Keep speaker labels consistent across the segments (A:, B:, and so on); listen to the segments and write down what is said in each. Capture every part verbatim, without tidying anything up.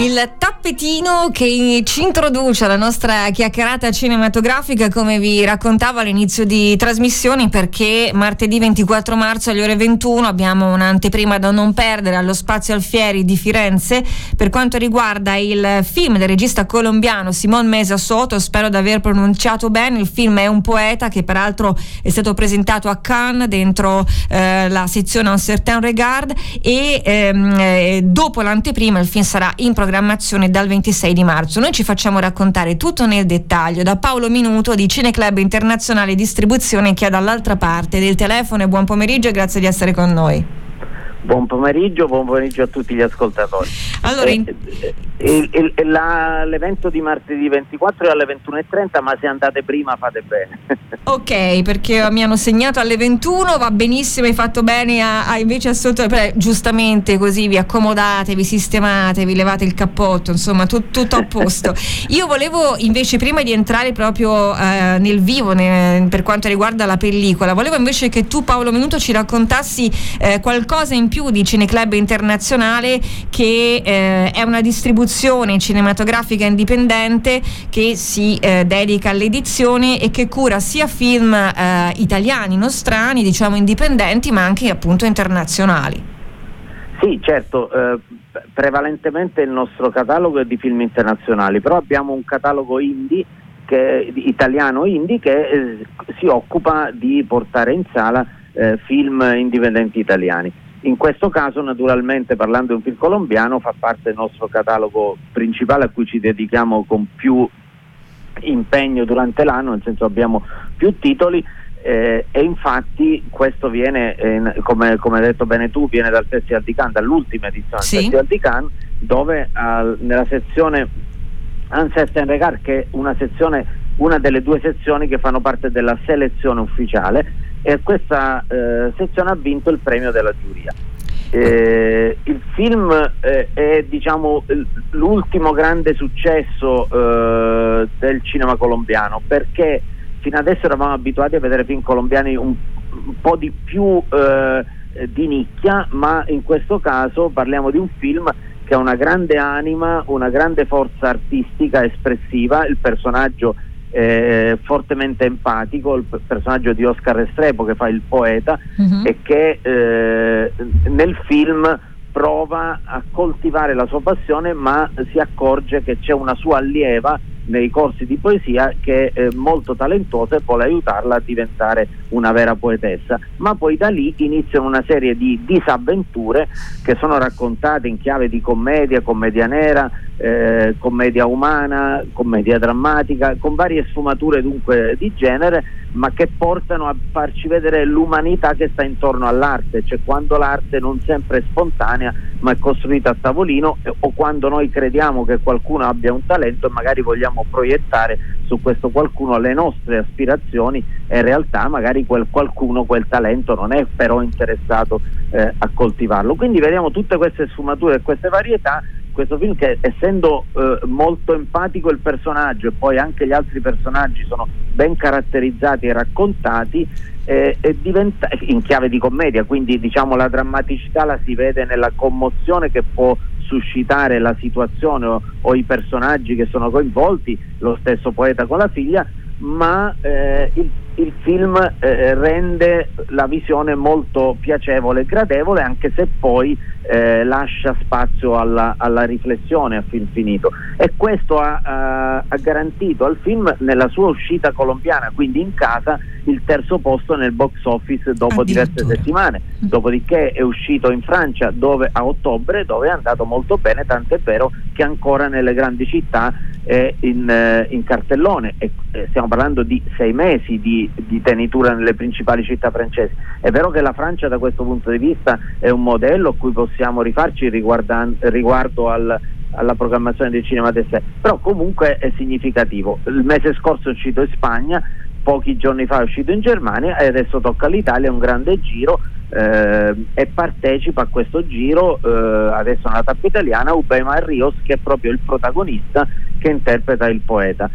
A: Il tappetino che ci introduce alla nostra chiacchierata cinematografica, come vi raccontavo all'inizio di trasmissione, perché martedì ventiquattro marzo alle ore ventuno abbiamo un'anteprima da non perdere allo Spazio Alfieri di Firenze per quanto riguarda il film del regista colombiano Simón Mesa Soto. Spero di aver pronunciato bene. Il film è Un poeta, che peraltro è stato presentato a Cannes dentro eh, la sezione Un certain regard, e ehm, eh, dopo l'anteprima il film sarà in programmazione dal ventisei di marzo. Noi ci facciamo raccontare tutto nel dettaglio da Paolo Minuto di Cineclub Internazionale Distribuzione, che è dall'altra parte del telefono. E buon pomeriggio e grazie di essere con noi.
B: Buon pomeriggio, buon pomeriggio a tutti gli ascoltatori.
A: Allora, in...
B: eh, il, il, la, l'evento di martedì ventiquattro è alle ventuno e trenta, ma se andate prima fate bene.
A: Ok, perché mi hanno segnato alle ventuno, va benissimo, hai fatto bene a, a invece a sotto, beh, giustamente così vi accomodate, vi sistemate, vi levate il cappotto, insomma tu, tutto a posto. Io volevo invece, prima di entrare proprio eh, nel vivo ne, per quanto riguarda la pellicola, volevo invece che tu, Paolo Minuto, ci raccontassi eh, qualcosa in più di Cineclub Internazionale, che eh, è una distribuzione cinematografica indipendente che si eh, dedica all'edizione e che cura sia film eh, italiani, nostrani, diciamo indipendenti, ma anche appunto internazionali.
B: Sì, certo, eh, prevalentemente il nostro catalogo è di film internazionali, però abbiamo un catalogo indie, che, italiano indie, che eh, si occupa di portare in sala eh, film indipendenti italiani. In questo caso, naturalmente, parlando di un film colombiano, fa parte del nostro catalogo principale a cui ci dedichiamo con più impegno durante l'anno, nel senso abbiamo più titoli eh, e infatti questo viene, eh, come, come hai detto bene tu, viene dal Festival di Cannes, dall'ultima edizione
A: sì.
B: del Festival di Cannes, dove al, nella sezione Un certain regard, che è una sezione, una delle due sezioni che fanno parte della selezione ufficiale, e questa eh, sezione ha vinto il premio della giuria. Eh, il film eh, è diciamo l'ultimo grande successo eh, del cinema colombiano, perché fino adesso eravamo abituati a vedere film colombiani un, un po' di più eh, di nicchia, ma in questo caso parliamo di un film che ha una grande anima, una grande forza artistica espressiva. Il personaggio Eh, fortemente empatico, il personaggio di Oscar Restrepo, che fa il poeta, uh-huh. e che eh, nel film prova a coltivare la sua passione, ma si accorge che c'è una sua allieva nei corsi di poesia che è molto talentuosa e vuole aiutarla a diventare una vera poetessa. Ma poi da lì iniziano una serie di disavventure che sono raccontate in chiave di commedia, commedia nera, eh, commedia umana, commedia drammatica, con varie sfumature dunque di genere, ma che portano a farci vedere l'umanità che sta intorno all'arte, cioè quando l'arte non sempre è spontanea ma è costruita a tavolino, eh, o quando noi crediamo che qualcuno abbia un talento e magari vogliamo proiettare su questo qualcuno le nostre aspirazioni, e in realtà magari quel qualcuno quel talento non è però interessato eh, a coltivarlo. Quindi vediamo tutte queste sfumature e queste varietà. Questo film, che essendo eh, molto empatico il personaggio, e poi anche gli altri personaggi sono ben caratterizzati e raccontati, eh, e diventa in chiave di commedia, quindi diciamo la drammaticità la si vede nella commozione che può suscitare la situazione o, o i personaggi che sono coinvolti, lo stesso poeta con la figlia, ma eh, il, il film eh, rende la visione molto piacevole e gradevole, anche se poi eh, lascia spazio alla, alla riflessione a film finito, e questo ha, ha, ha garantito al film, nella sua uscita colombiana, quindi in casa, il terzo posto nel box office dopo diverse settimane. Dopodiché è uscito in Francia dove a ottobre, dove è andato molto bene, tant'è vero che ancora nelle grandi città è in, eh, in cartellone, e eh, stiamo parlando di sei mesi di, di tenitura nelle principali città francesi. È vero che la Francia da questo punto di vista è un modello a cui possiamo rifarci riguardo al, alla programmazione del cinema del sé, però comunque è significativo. Il mese scorso è uscito in Spagna, pochi giorni fa è uscito in Germania e adesso tocca all'Italia, un grande giro, eh, e partecipa a questo giro eh, adesso nella tappa italiana Ubema Rios, che è proprio il protagonista, che interpreta il poeta.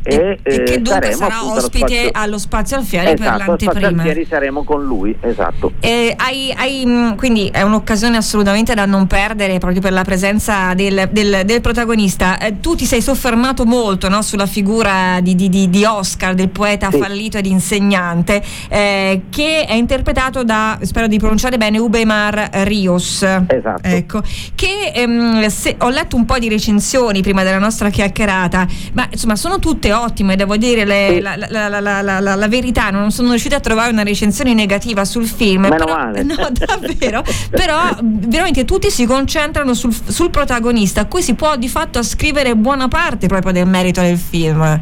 B: e,
A: e, e che dunque sarà ospite
B: allo spazio,
A: allo Spazio Alfieri,
B: esatto,
A: per l'anteprima.
B: Allo Spazio Alfieri saremo con lui, esatto.
A: Eh, hai, hai, quindi è un'occasione assolutamente da non perdere proprio per la presenza del, del, del protagonista. Eh, tu ti sei soffermato molto, no, sulla figura di, di, di, di Oscar, del poeta sì. fallito ed insegnante, eh, che è interpretato da, spero di pronunciare bene, Ubeimar Rios.
B: Esatto.
A: Ecco, che ehm, se, ho letto un po' di recensioni prima della nostra chiacchierata, ma insomma sono tutte ottime, devo dire le, sì. la, la, la, la, la, la, la verità, non sono riuscita a trovare una recensione negativa sul film.
B: Meno
A: però,
B: male.
A: No, davvero, però veramente tutti si concentrano sul, sul protagonista, a cui si può di fatto ascrivere buona parte proprio del merito del film.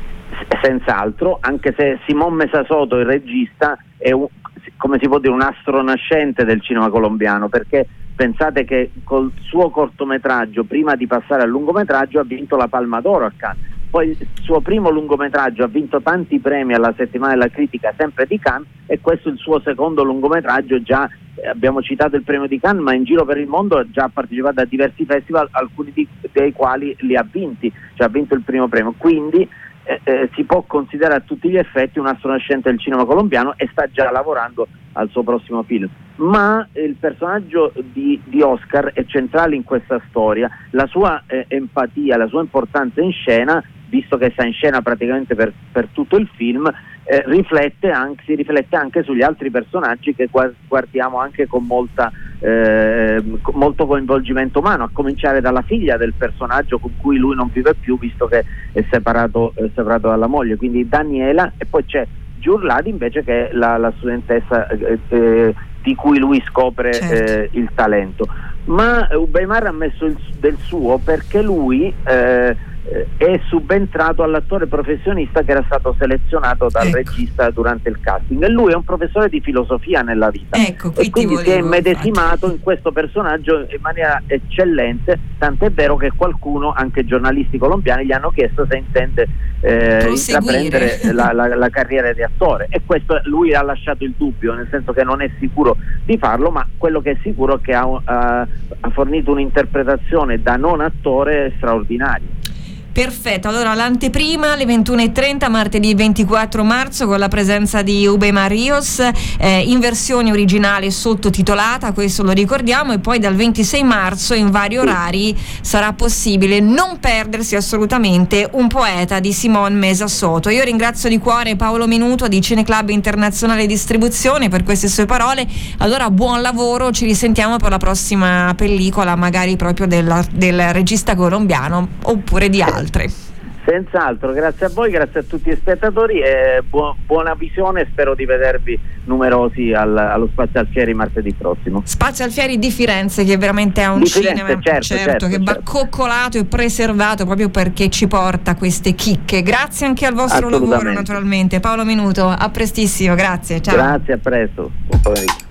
B: Senz'altro, anche se Simon Mesasoto, il regista, è un, come si può dire, un astro nascente del cinema colombiano, perché pensate che col suo cortometraggio, prima di passare al lungometraggio, ha vinto la Palma d'Oro a Cannes. Poi il suo primo lungometraggio ha vinto tanti premi alla settimana della critica, sempre di Cannes, e questo è il suo secondo lungometraggio. Già eh, abbiamo citato il premio di Cannes, ma in giro per il mondo ha già partecipato a diversi festival, alcuni di, dei quali li ha vinti, cioè ha vinto il primo premio, quindi eh, eh, si può considerare a tutti gli effetti un astro nascente del cinema colombiano e sta già lavorando al suo prossimo film. Ma il personaggio di, di Oscar è centrale in questa storia, la sua eh, empatia, la sua importanza in scena, visto che sta in scena praticamente per, per tutto il film, eh, riflette anche, si riflette anche sugli altri personaggi che guardiamo anche con molta, eh, molto coinvolgimento umano, a cominciare dalla figlia del personaggio con cui lui non vive più, visto che è separato, è separato dalla moglie, quindi Daniela, e poi c'è Giurladi invece, che è la, la studentessa eh, eh, di cui lui scopre certo. eh, il talento. Ma Ubeimar ha messo il, del suo, perché lui eh, è subentrato all'attore professionista che era stato selezionato dal ecco. regista durante il casting, e lui è un professore di filosofia nella vita,
A: ecco,
B: e quindi si è immedesimato infatti. in questo personaggio in maniera eccellente, tant'è vero che qualcuno, anche giornalisti colombiani, gli hanno chiesto se intende eh, intraprendere la, la, la carriera di attore, e questo lui ha lasciato il dubbio, nel senso che non è sicuro di farlo, ma quello che è sicuro è che ha, ha, ha fornito un'interpretazione da non attore straordinaria.
A: Perfetto, allora l'anteprima alle ventuno e trenta martedì ventiquattro marzo, con la presenza di Ubeimar Rios, eh, in versione originale sottotitolata, questo lo ricordiamo, e poi dal ventisei marzo in vari orari sarà possibile non perdersi assolutamente Un poeta di Simon Mesasoto. Io ringrazio di cuore Paolo Minuto di Cineclub Internazionale Distribuzione per queste sue parole. Allora buon lavoro, ci risentiamo per la prossima pellicola, magari proprio della, del regista colombiano oppure di altri.
B: Senz'altro, grazie a voi, grazie a tutti gli spettatori, e bu- buona visione, spero di vedervi numerosi al, allo Spazio Alfieri martedì prossimo.
A: Spazio Alfieri di Firenze, che veramente è un
B: di
A: cinema
B: Firenze, certo,
A: certo,
B: certo,
A: che va
B: certo.
A: coccolato e preservato proprio perché ci porta queste chicche. Grazie anche al vostro lavoro, naturalmente. Paolo Minuto, a prestissimo, grazie, ciao.
B: Grazie, a presto, buon pomeriggio.